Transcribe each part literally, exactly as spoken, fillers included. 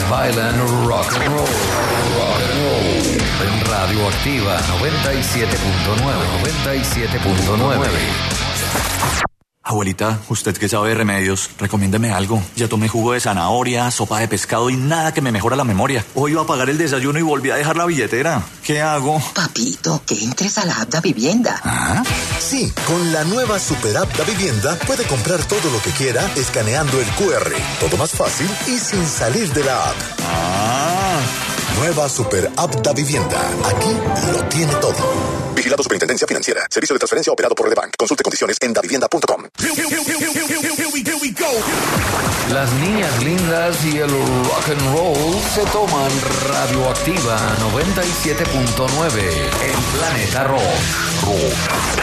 bailan rock and roll. Rock and roll. En Radioactiva noventa y siete punto nueve. noventa y siete punto nueve. Abuelita, usted que sabe de remedios, recomiéndeme algo. Ya tomé jugo de zanahoria, sopa de pescado y nada que me mejora la memoria. Hoy iba a pagar el desayuno y volví a dejar la billetera. ¿Qué hago? Papito, que entres a la app Da Vivienda. ¿Ah? Sí, con la nueva Super App Da Vivienda puede comprar todo lo que quiera escaneando el cu erre. Todo más fácil y sin salir de la app. Ah. Nueva Super App Da Vivienda. Aquí lo tiene todo. Vigilado Superintendencia Financiera. Servicio de transferencia operado por Redebank. Consulte condiciones en davivienda punto com. Las niñas lindas y el rock and roll se toman Radioactiva noventa y siete punto nueve. El planeta rock. Rock.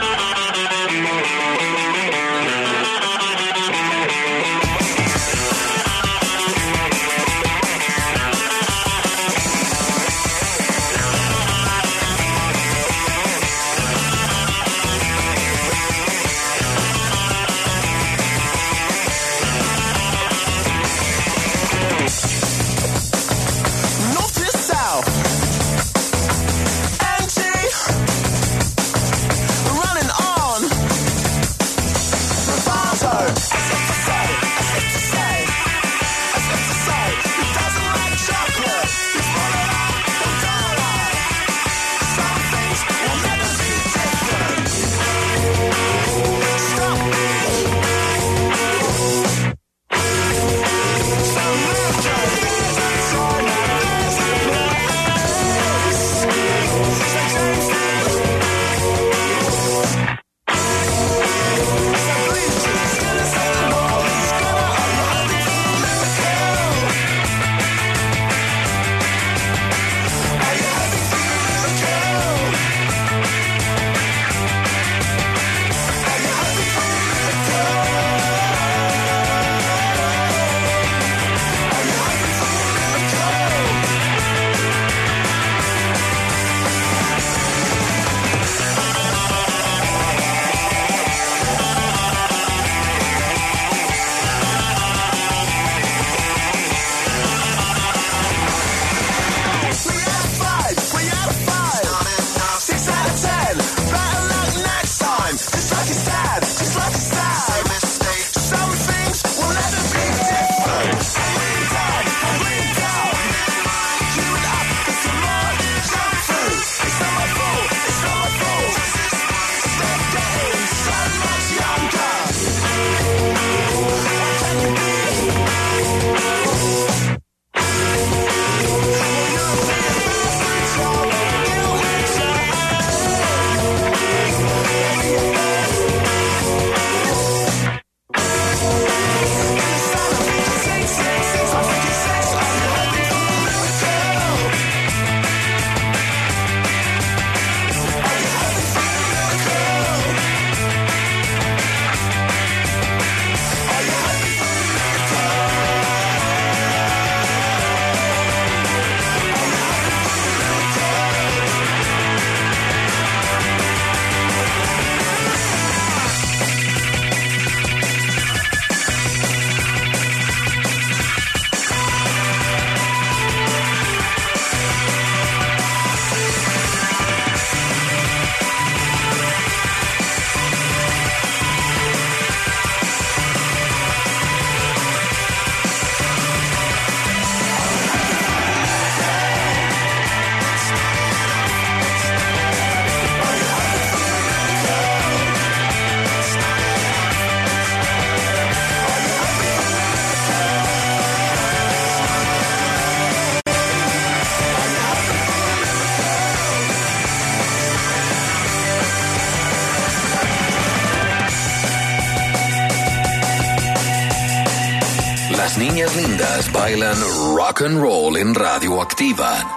Las niñas lindas bailan rock and roll en Radioactiva.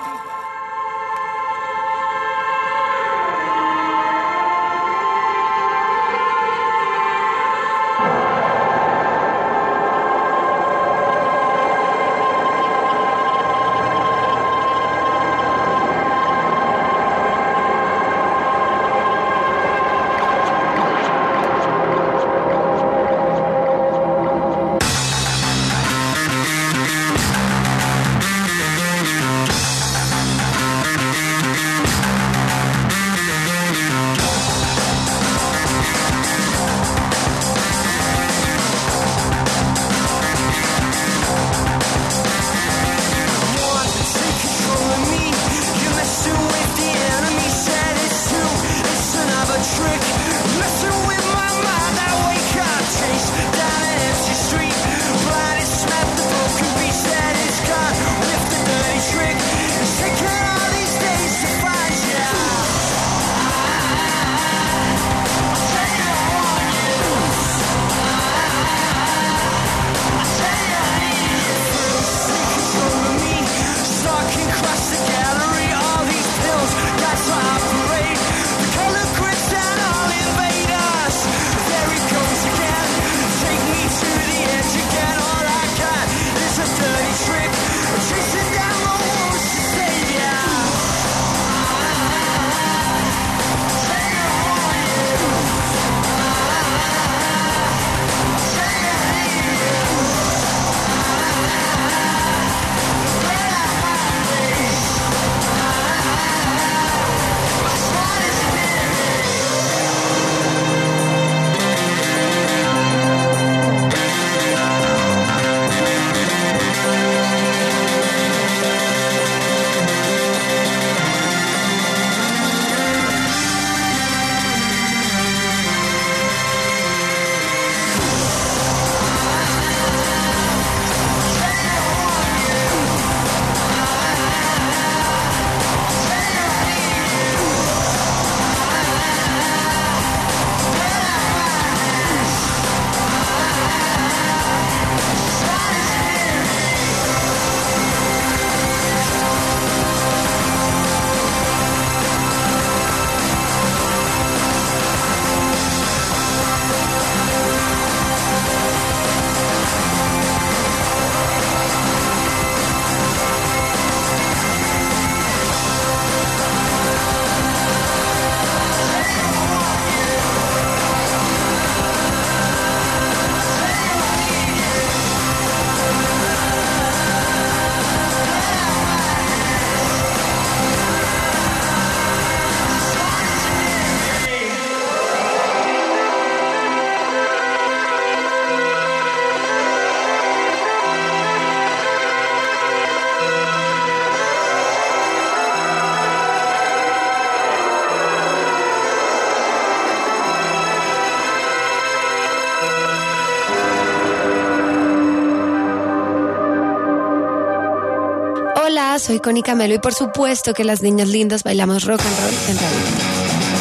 Hola, soy Connie Camelo y por supuesto que las niñas lindas bailamos rock and roll en Radio.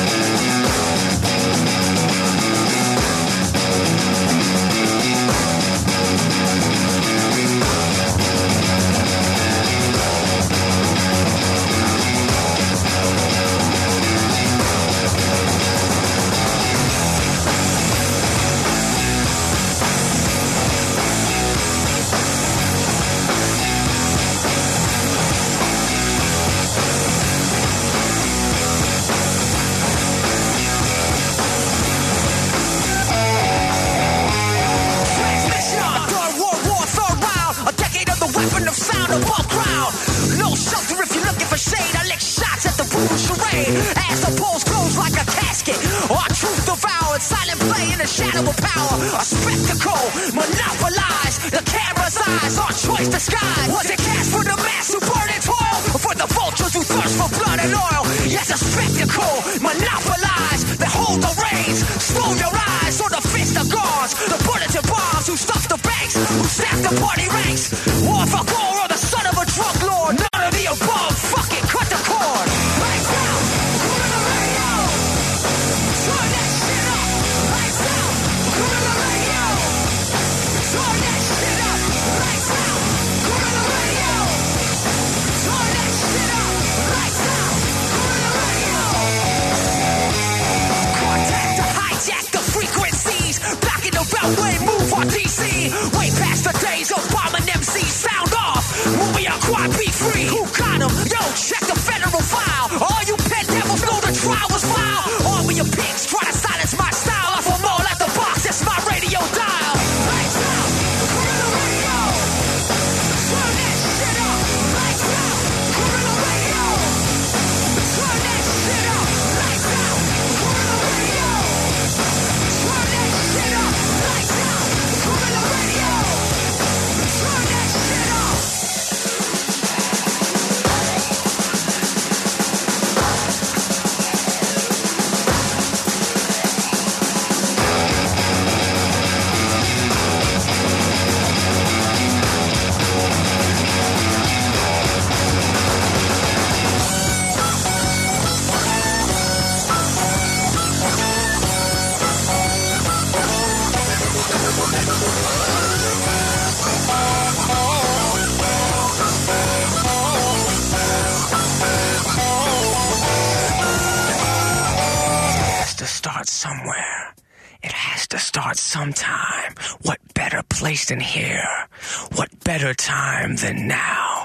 Sometime. What better place than here? What better time than now?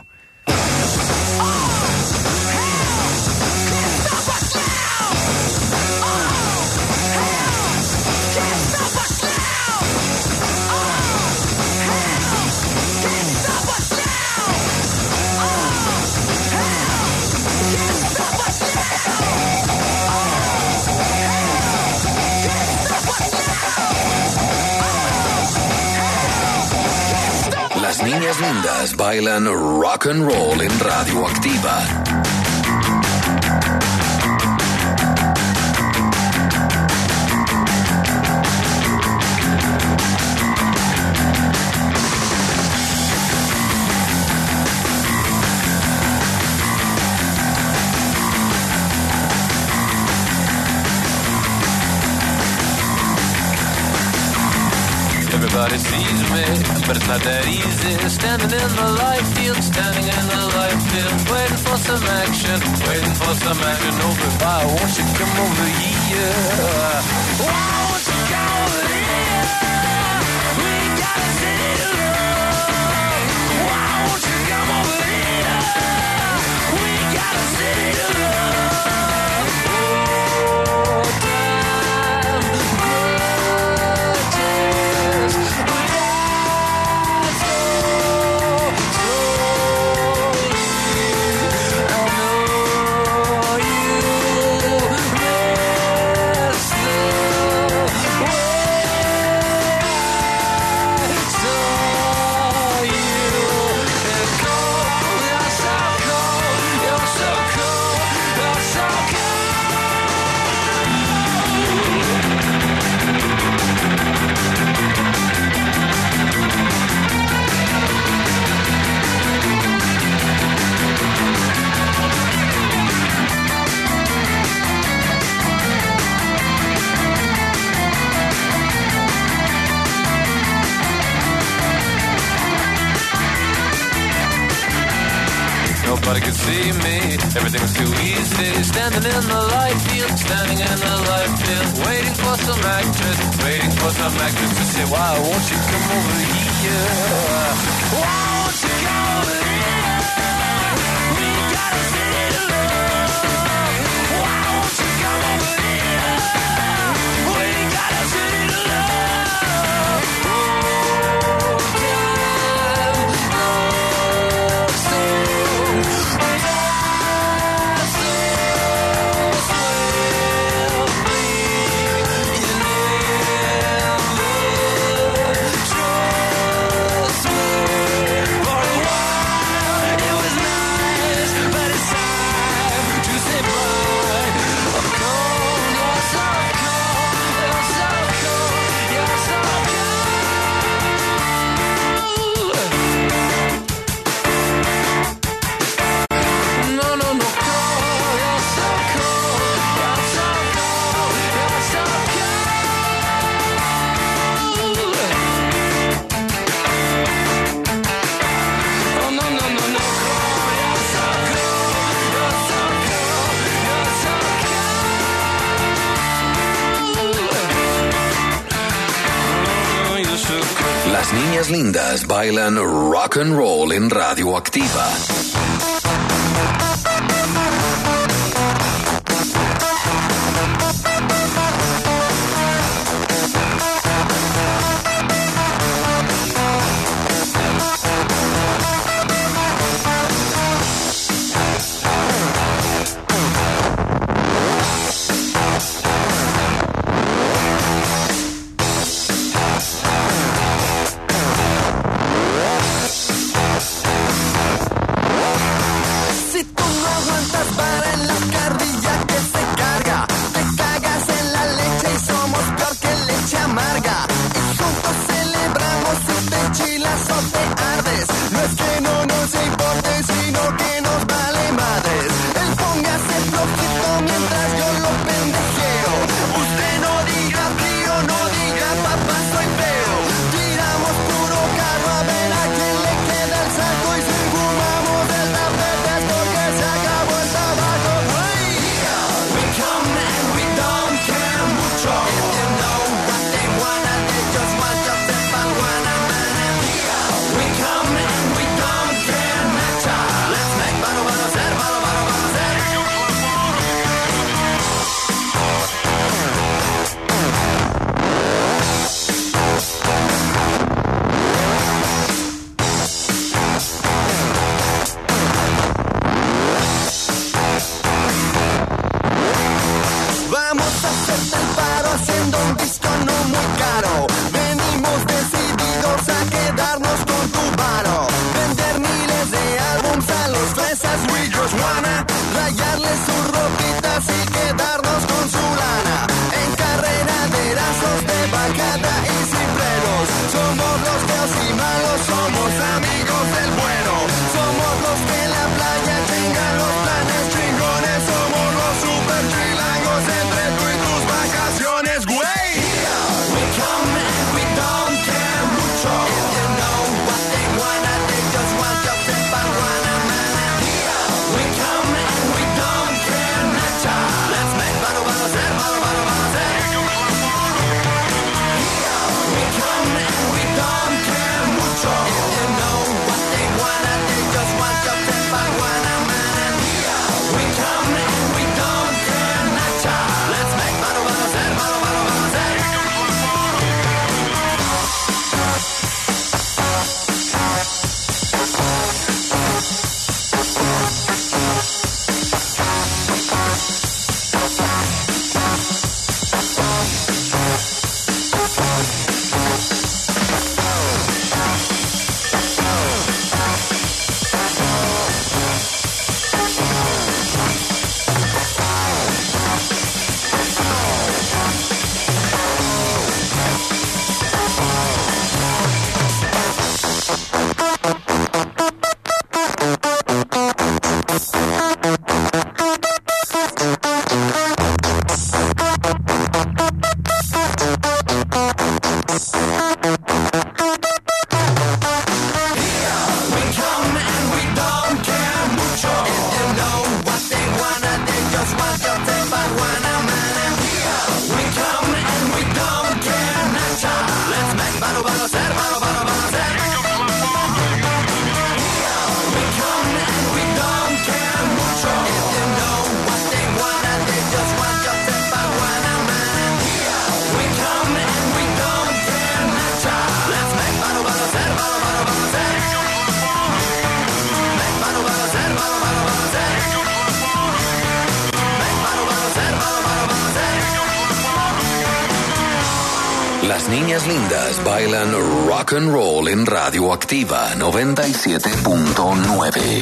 Las niñas lindas bailan rock and roll en Radioactiva. Everybody sees me, but it's not that easy. Standing in the light field, standing in the light field, waiting for some action, waiting for some action. Over, why won't you come over here? Why won't you come over here? We got a city to love. Why won't you come over here? We got a city to love. nobody could see me. Everything was too easy. Standing in the light field, standing in the light field, waiting for some actress, waiting for some actress to say, why won't you come over here? Why won't you come over here? We gotta sit in love. Why won't you come over here? We gotta sit in love. Oh, damn, love so, love so swiftly. You never trust me. For a while it was nice, but it's time to say bye. I'm cold, you're so cold, you're so cold, you're so cold. No, no, no, cold, you're so cold, you're so cold, you're so cold. Oh, no, no, no, no, cold, you're so cold, you're so cold, you're so cold. Oh, you're so cold. Las niñas lindas bailan rock and roll en Radioactiva. Si tú no aguantas para en la carrilla que se carga, te cagas en la leche y somos peor que leche amarga. Y juntos celebramos si te enchilas o te ardes. No es que no nos importe, sino que nos vale madres. Él póngase flojito mientras yo lo pendejeo. Usted no diga tío, no diga papá, soy feo. Tiramos puro carro a ver a quién le queda el saco y si fumamos el tapete es porque se acabó el tabaco. Hey, we come and we don't care mucho. If you know what they wanna, they just want to sip on Guanamana. We come and we don't care mucho. Let's make baro baro ser, baro baro baro ser. Vamos a hacerte el paro haciendo un disco no muy caro. Venimos decididos a quedarnos con tu varo. Vender miles de álbums a los fresas, we just wanna rayarles sus ropitas y quedarnos con su lana. En carrera de erazos de bajada y cimbreros. Somos los feos y malos, somos amigos del bueno. Somos los que en la playa tengan los planes chingones. Somos los super chilangos entre tú y tus vacaciones, güey. We come and we don't care mucho. If you know what they wanna, they just want to sip on Guanamana. We come and we don't care mucho. Let's make baro baro ser, baro Las niñas lindas bailan rock and roll en Radioactiva noventa y siete punto nueve.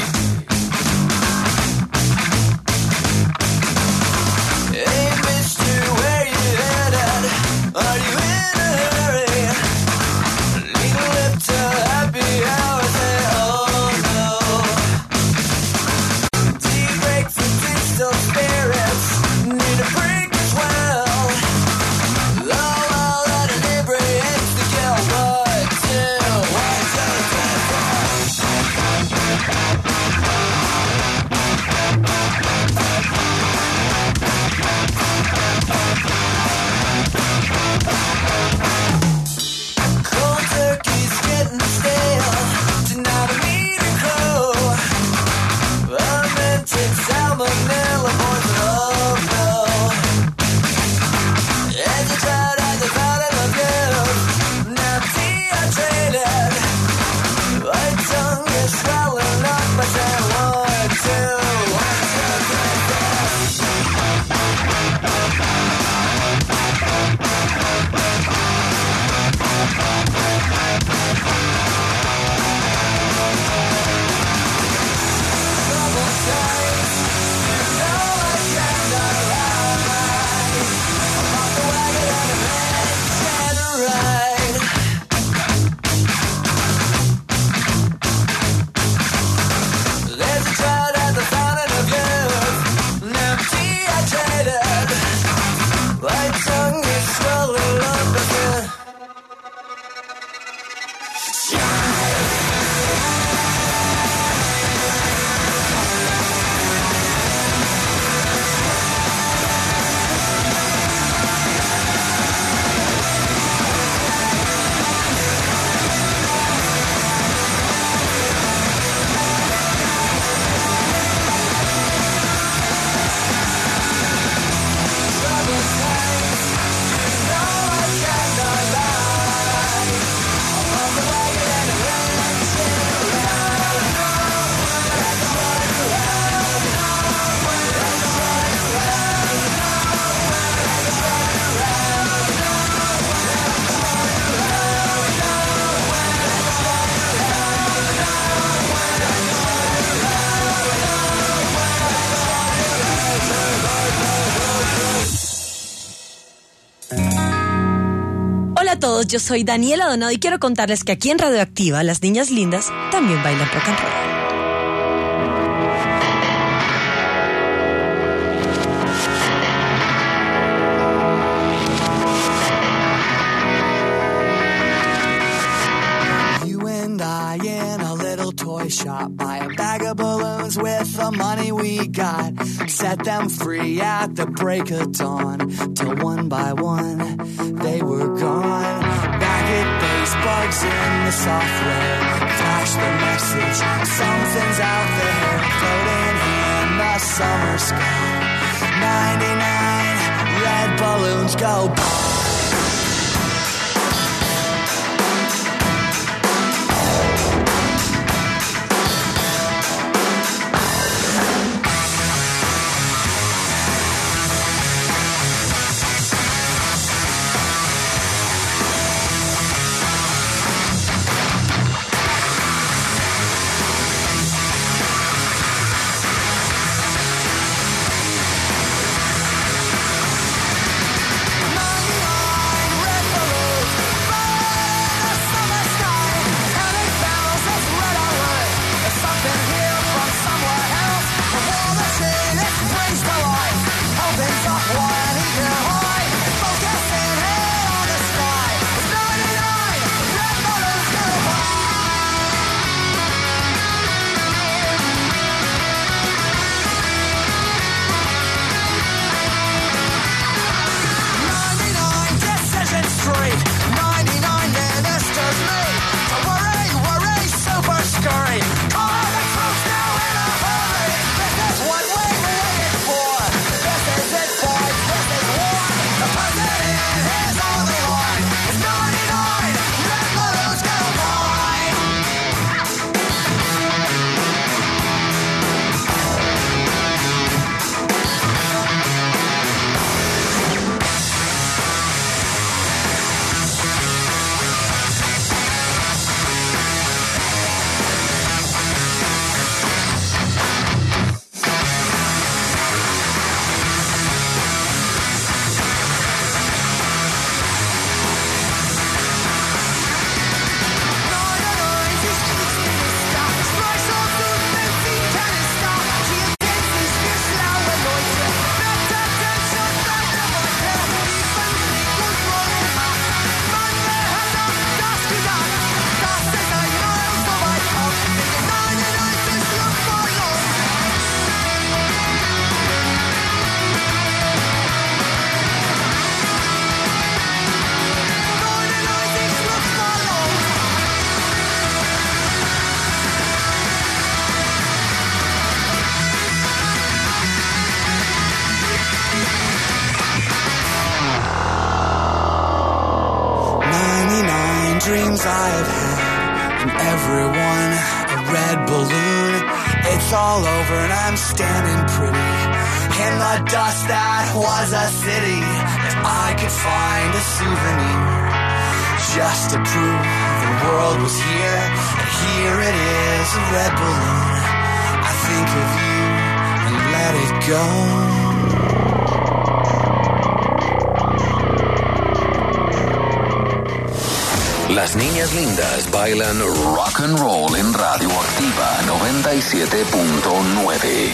Todos, yo soy Daniela Donado y quiero contarles que aquí en Radioactiva las niñas lindas también bailan rock and roll. Shop, buy a bag of balloons with the money we got, set them free at the break of dawn, till one by one they were gone. Back at base, bugs in the software flash the message, something's out there floating in the summer sky. ninety-nine red balloons go by. Money I've had from everyone, a red balloon. It's all over and I'm standing pretty in the dust that was a city. If I could find a souvenir just to prove the world was here, and here it is, a red balloon. I think of you and let it go. Las niñas lindas bailan rock and roll en Radioactiva noventa y siete punto nueve.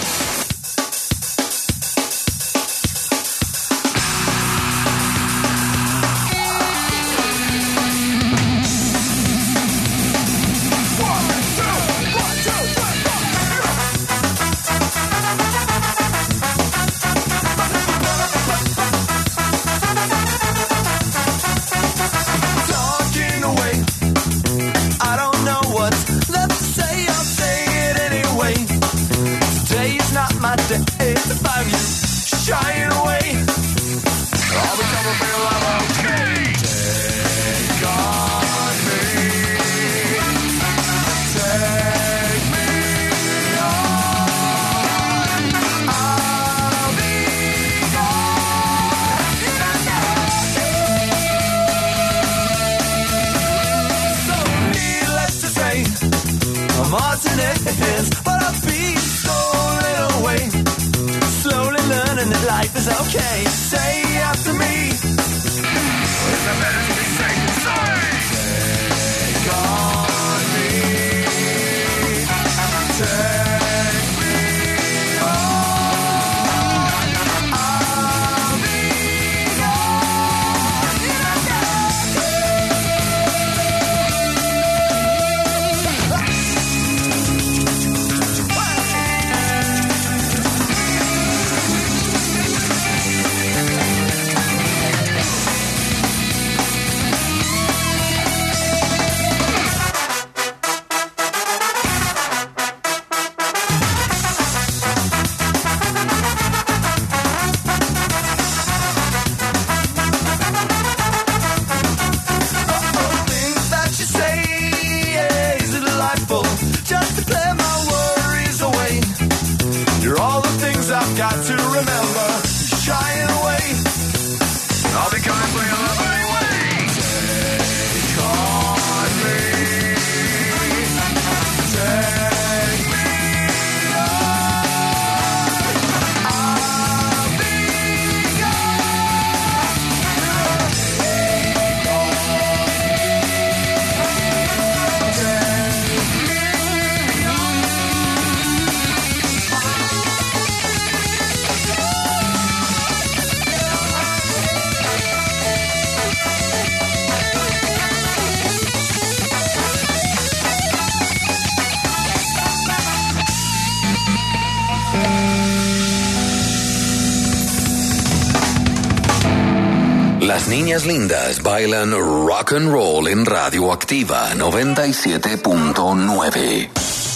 Las niñas lindas bailan rock and roll en Radioactiva noventa y siete punto nueve.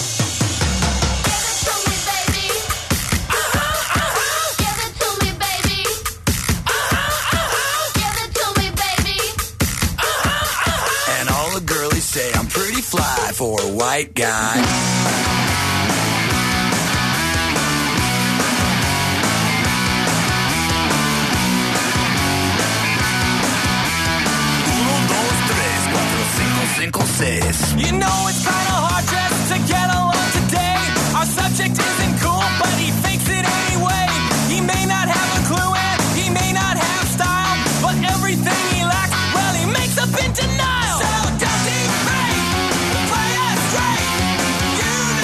And all the girlies say I'm pretty fly for a white guy. You know it's kinda hard just to get along today. Our subject isn't cool, but he fakes it anyway. He may not have a clue and he may not have style, but everything he lacks, well, he makes up in denial. So don't be fake, play us straight. You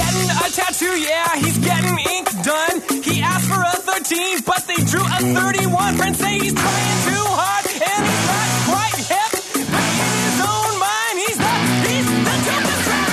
getting a tattoo, yeah, he's getting ink done. He asked for a thirteen, but they drew a thirty-one. Friends say he's trying too hard, and he's not quite hip. But in his own mind, he's the, he's the dopest rap.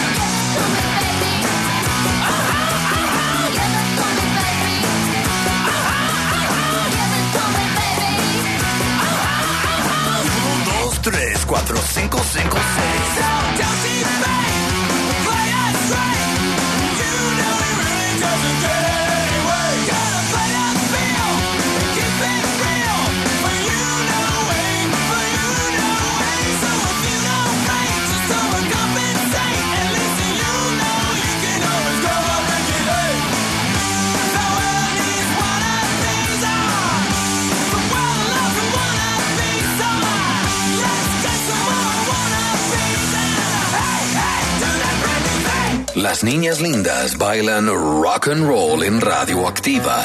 Dos, tres, cuatro, cinco, cinco, seis. So don't you fake, play us straight. You know he really doesn't get anyway. Gotta play that feel, keep it real. For you know way, for you know way. So if you don't fake, just overcompensate. At least you know you can always go up and get it. The world needs wannabes on. The world loves wannabes on. Let's get some more wannabes and hey, hey, do that brand new thing. Las niñas lindas bailan rock and roll en Radioactiva.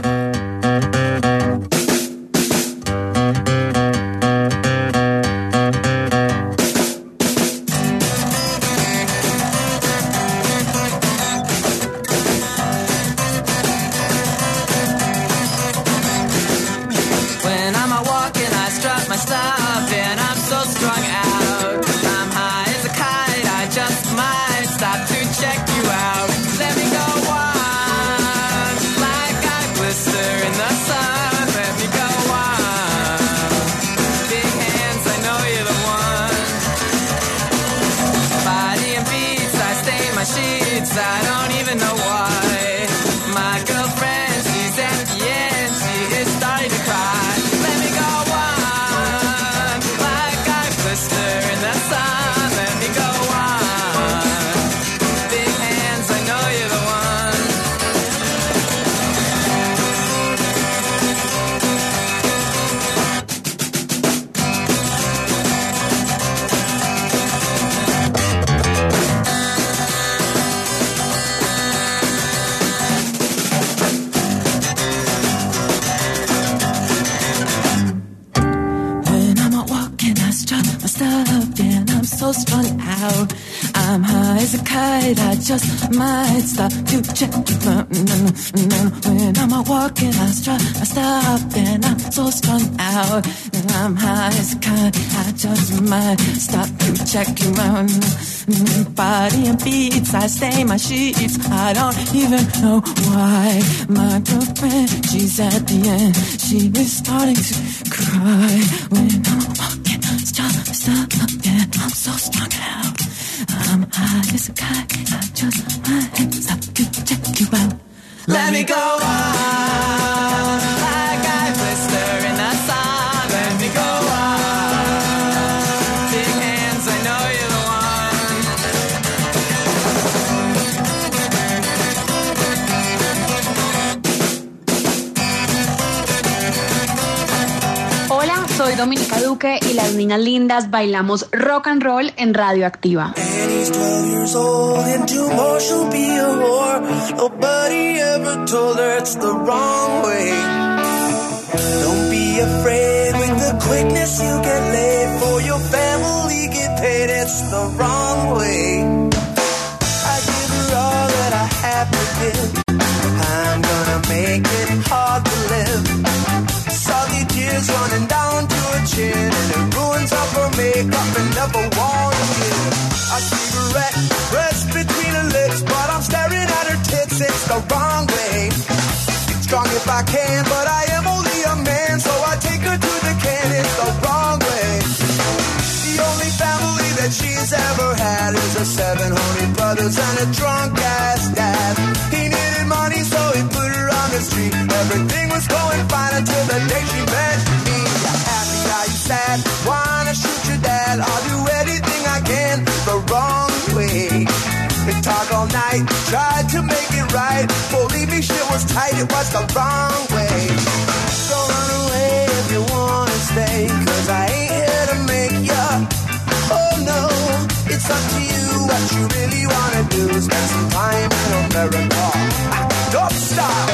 When I'm out walking, I strut my stuff, and I'm so strung out. I'm high as a kite, I just might stop to check you out. Let me go on, like I blister in the sun. Let me go on. Big hands, I know you're the one. Body and beats, I stain my sheets, I don't even know why. My girlfriend, she's at the end, she is starting to cry. Let me go on, like I blister in the sun. Let me go on. Big hands, I know you're the one. When I'm out walking, I strut my stuff, and I'm so strung out. I'm high as a kite, I just might stop to check you out. When I'm out walking, I strut my stuff, and I'm so strung out. I'm high as a kite, I just might stop to check you out. Body and beats, I stain my sheets, I don't even know why. My girlfriend, she's at the end, she is starting to cry. When I'm walking, stop, stop, and I'm so strung out. I'm high as a kite, I just might stop to check you out. Let me go on, like I blister in the sun. Let me go on. Big hands, I know you're the one. Hola, soy Dominica Duque y las niñas lindas bailamos rock and roll en Radioactiva. Annie's twelve years old, and tomorrow she'll be a whore. Nobody ever told her it's the wrong way. Don't be afraid with the quickness you get laid. For your family get paid, it's the wrong way. I give her all that I have to give. I'm gonna make it hard to live. Salty tears running down to her chin, and it ruins up her makeup and never wanna give. A cigarette pressed between her lips, but I'm staring at her tits, it's the wrong way. Strong if I can, but I am only a man, so I take her to the can, it's the wrong way. The only family that she's ever had is her seven horny brothers and a drunk ass dad. He needed money, so he put her on the street. Everything was going fine until the day she met me. Happy, are you sad? Wanna shoot your dad? I'll do anything I can the wrong way. They talk all night, tried to make it right. Believe me, shit was tight, it was the wrong way. Don't run away if you wanna stay, cause I ain't here to make ya. Oh no, it's up to you what you really wanna do. Spend some time in America. Don't stop.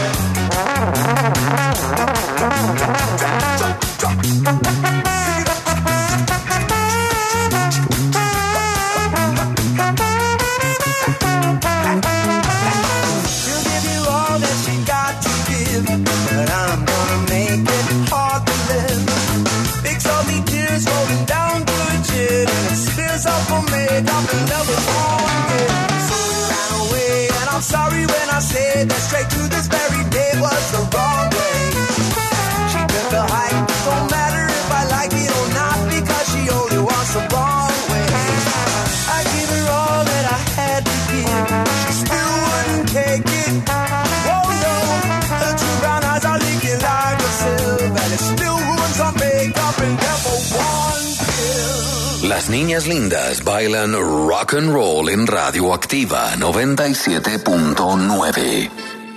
I say that straight to this very day was the wrong way. She took the hike, don't matter if I like it or not, because she only wants the wrong way. I gave her all that I had to give, she still wouldn't take it. Oh no, her two brown eyes are leaking like a sieve, and it still ruins her makeup and never one pill. Las niñas lindas bailan rock and roll en Radioactiva noventa y siete punto nueve.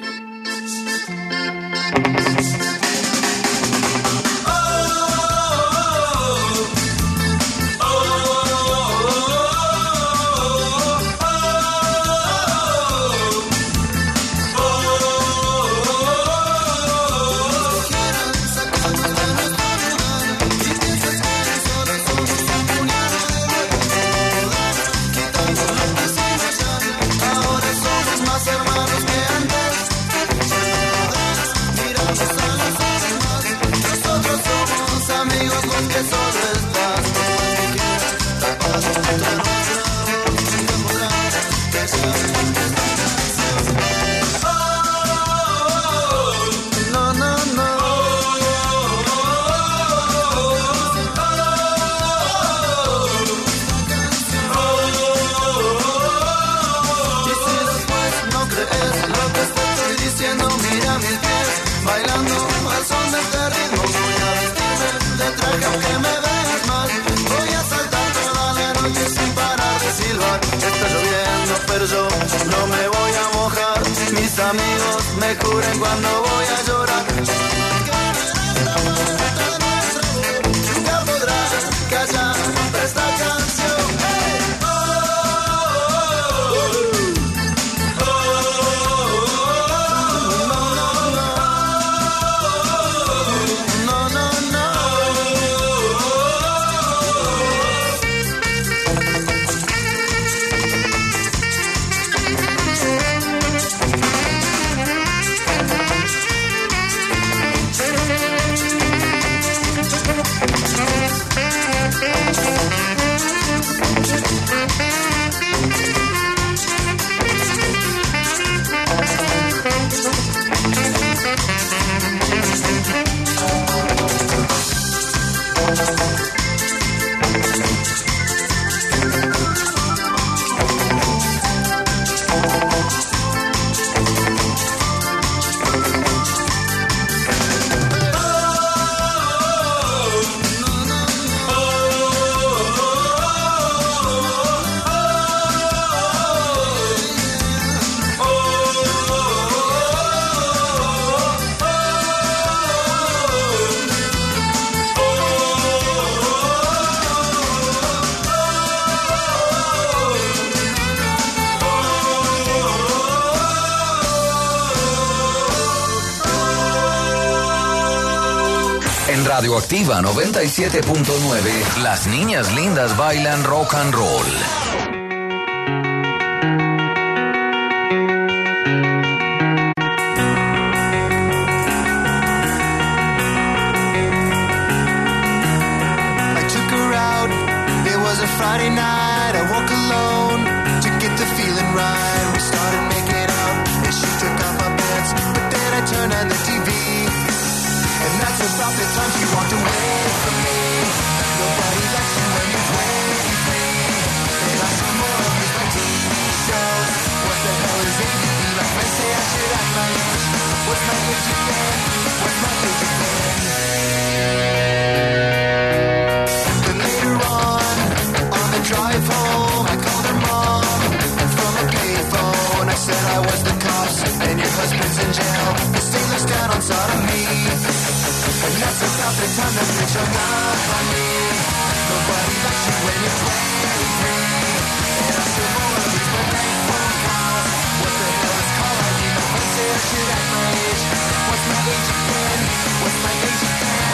Pero yo no me voy a mojar, mis amigos me cubren cuando voy a llorar. Nunca podrás callar esta canción. Hey. Oh, oh, oh, no, no, no, no. Radioactiva noventa y siete punto nueve, las niñas lindas bailan rock and roll. I took her out, it was a Friday night, I woke alone to get the feeling right. We started making out, and she took off my pants, but then I turned on the T V. And that's about the time she walked away from me. Nobody likes you when you're twenty-three. And I saw more of these my T V shows. What the hell is A D D? My friends say I should act my age. What's my age again? What's my age again? Then later on, on the drive home, I called her mom. And from a payphone, I said I was the cops. And your husband's in jail. The state looks down on sodomy. And that's about the time that bitch hung up on me. Nobody likes you when you're twenty-three. And I still wanna reach my bank phone calls. What the hell is call I D? My friends say I should act my age. What's my age again? What's my age again?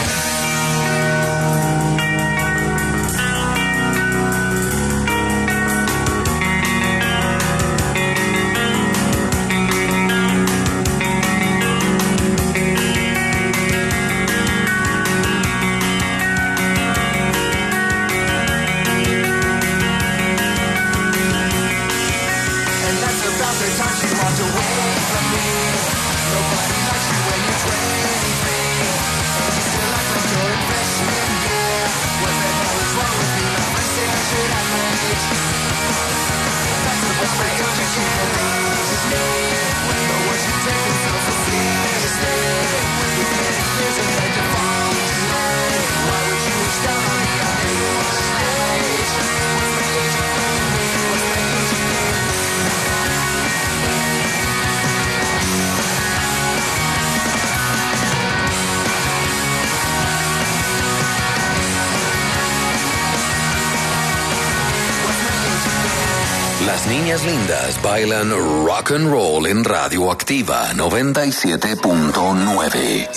Every time she walked away from niñas lindas bailan rock and roll en Radioactiva noventa y siete punto nueve.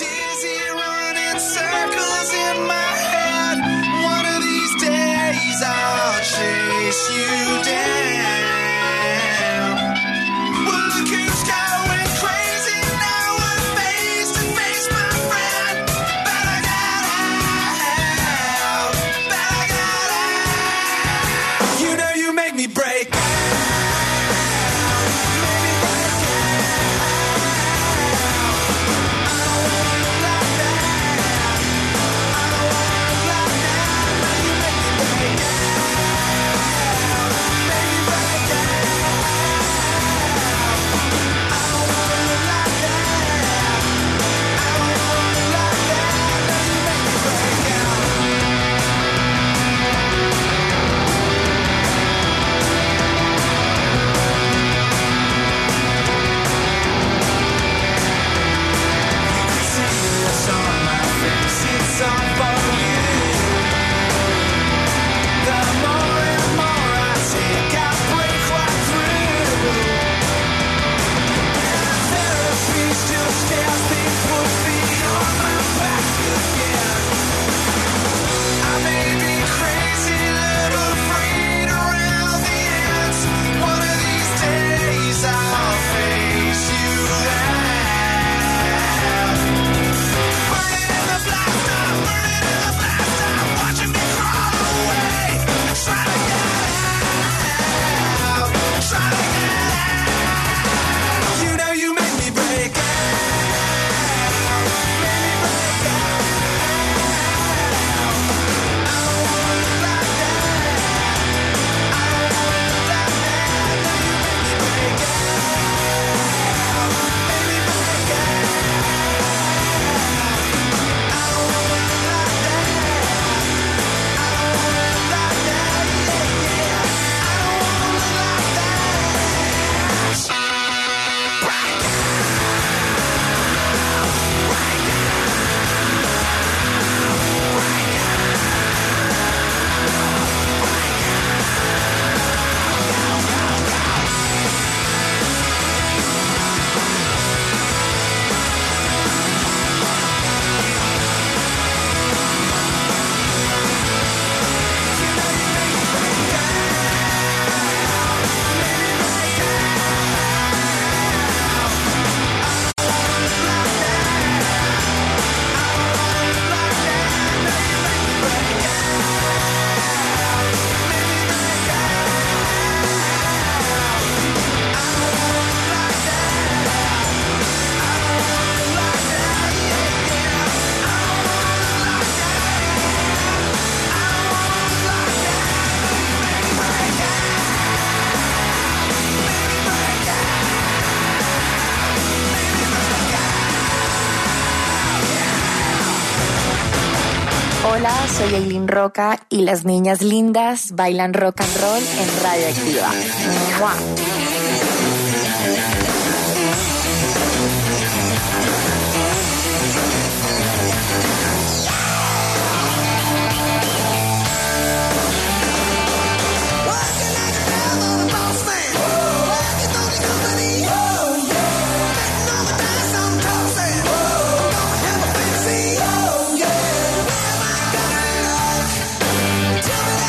Hola, soy Aileen Roca y las niñas lindas bailan rock and roll en Radioactiva. ¡Mua!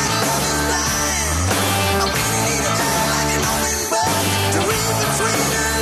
Between us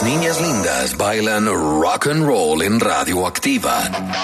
niñas lindas bailan rock and roll en Radioactiva.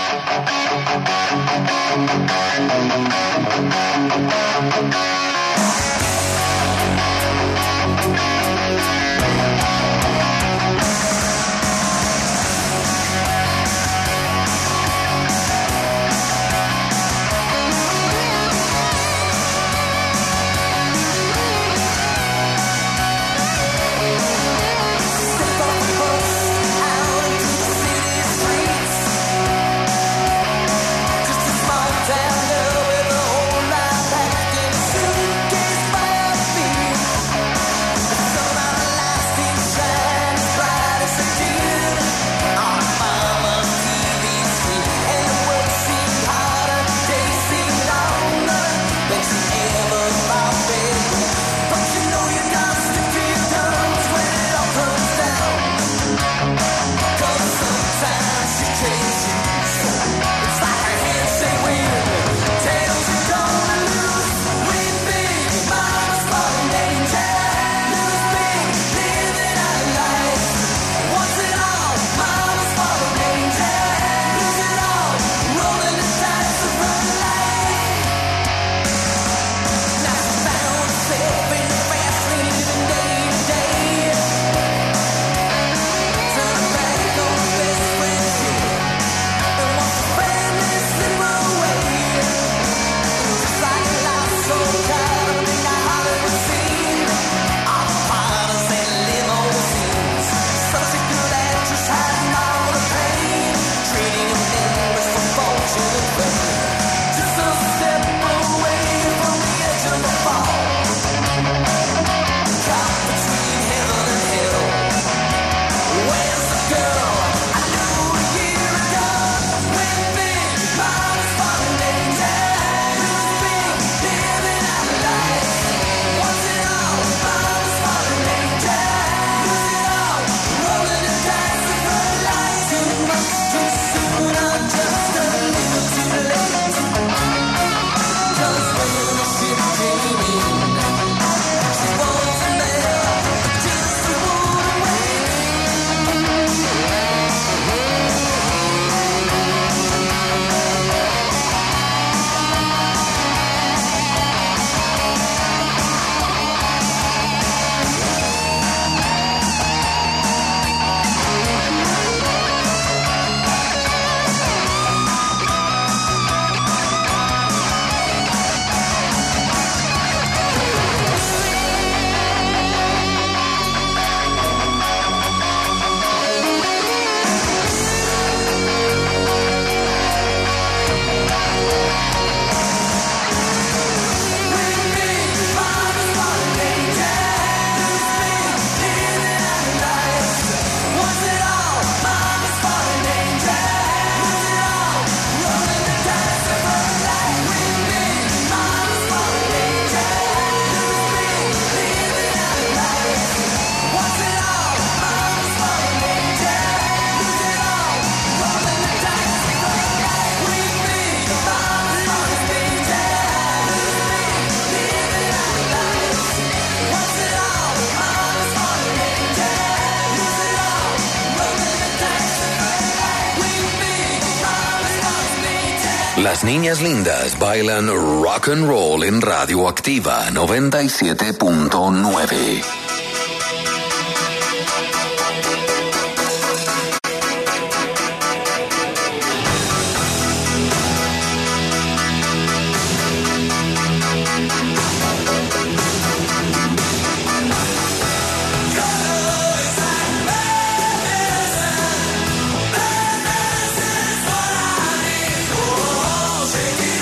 Las niñas lindas bailan rock and roll en Radioactiva noventa y siete punto nueve.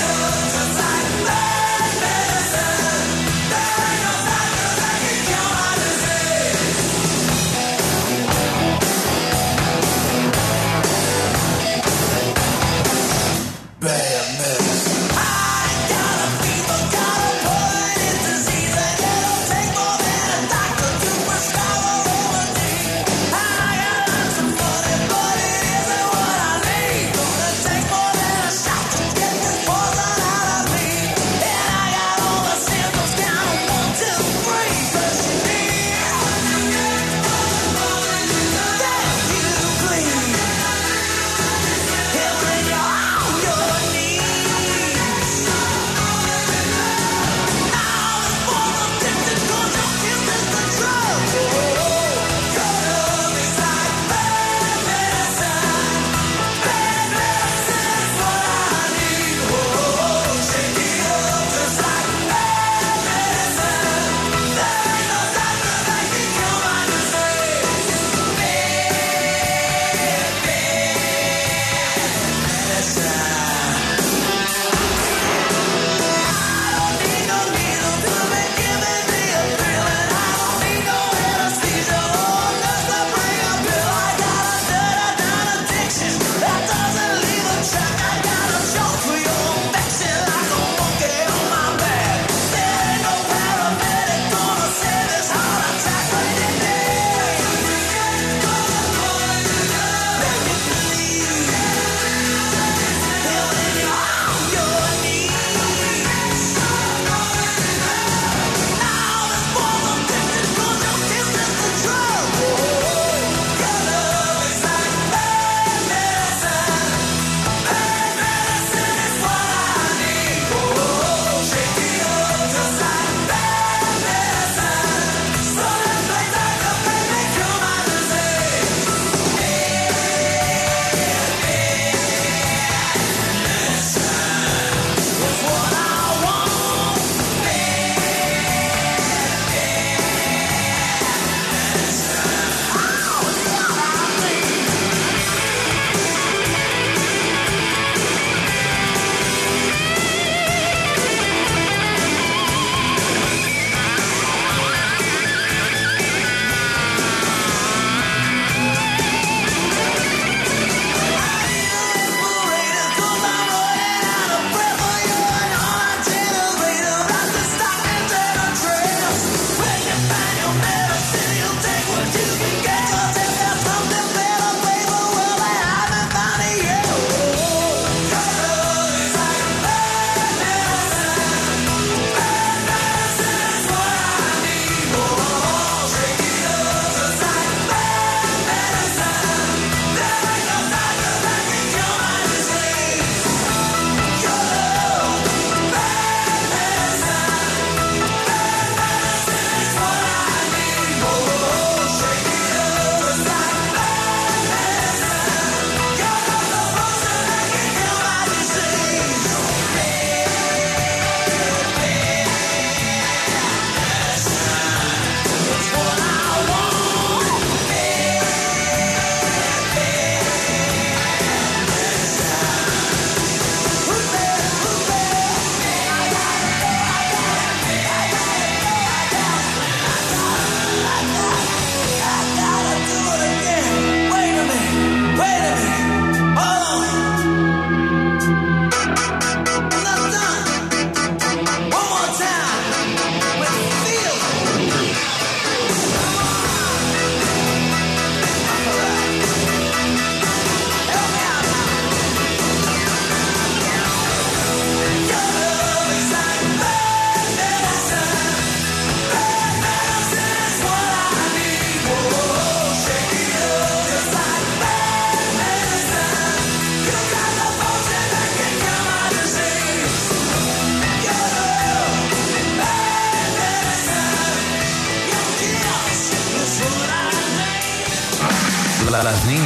You're las niñas